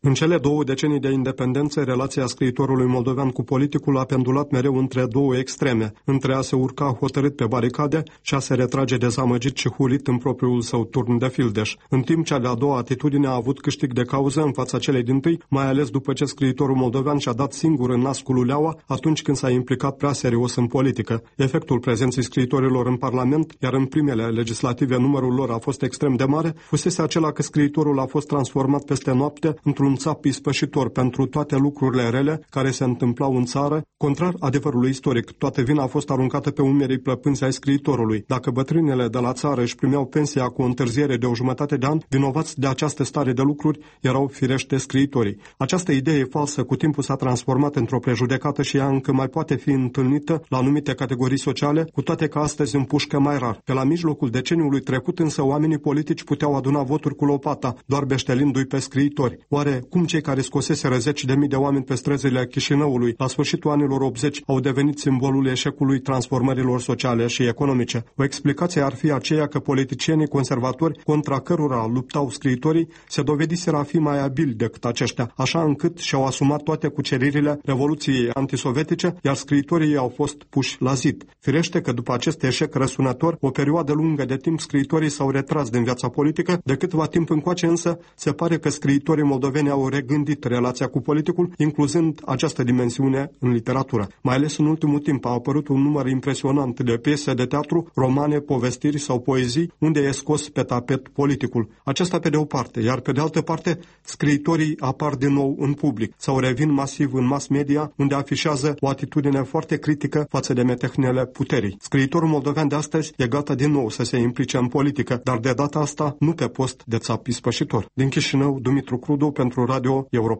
În cele 2 decenii de independență, relația scriitorului moldovean cu politicul a pendulat mereu între 2 extreme, între a se urca hotărât pe baricade și a se retrage dezamăgit și hulit în propriul său turn de fildeș. În timp cea de-a doua atitudine a avut câștig de cauză în fața celei dintâi, mai ales după ce scriitorul moldovean și-a dat singur în nas cu luleaua atunci când s-a implicat prea serios în politică. Efectul prezenței scriitorilor în Parlament, iar în primele legislative numărul lor a fost extrem de mare, fusese acela că scriitorul a fost transformat peste noapte într-un țap ispășitor pentru toate lucrurile rele care se întâmplau în țară, contrar adevărului istoric. Toată vina a fost aruncată pe umerii plăpânzi ai scriitorului. Dacă bătrânele de la țară își primeau pensia cu o întârziere de o jumătate de an, vinovați de această stare de lucruri erau firește scriitorii. Această idee falsă cu timpul s-a transformat într-o prejudecată și ea încă mai poate fi întâlnită la anumite categorii sociale, cu toate că astăzi împușcă mai rar. Pe la mijlocul deceniului trecut însă oamenii politici puteau aduna voturi cu lopata, doar beștelindu-i pe scriitori. Oare cum cei care scoseseră 10.000 de oameni pe străzile Chișinăului la sfârșitul anilor 80 au devenit simbolul eșecului transformărilor sociale și economice? O explicație ar fi aceea că politicienii conservatori contra cărora luptau scriitorii se dovediseră a fi mai abili decât aceștia, așa încât și-au asumat toate cuceririle Revoluției antisovietice, iar scriitorii au fost puși la zid. Firește că după acest eșec răsunător, o perioadă lungă de timp scriitorii s-au retras din viața politică, de câtva timp încoace însă se pare că scriitorii moldoveni au regândit relația cu politicul, incluzând această dimensiune în literatură. Mai ales în ultimul timp a apărut un număr impresionant de piese de teatru, romane, povestiri sau poezii, unde e scos pe tapet politicul. Aceasta pe de o parte, iar pe de altă parte, scriitorii apar din nou în public sau revin masiv în mass media, unde afișează o atitudine foarte critică față de metehnele puterii. Scriitorul moldovean de astăzi e gata din nou să se implice în politică, dar de data asta nu pe post de țap ispășitor. Din Chișinău, Dumitru Crudu pentru Radio Europa.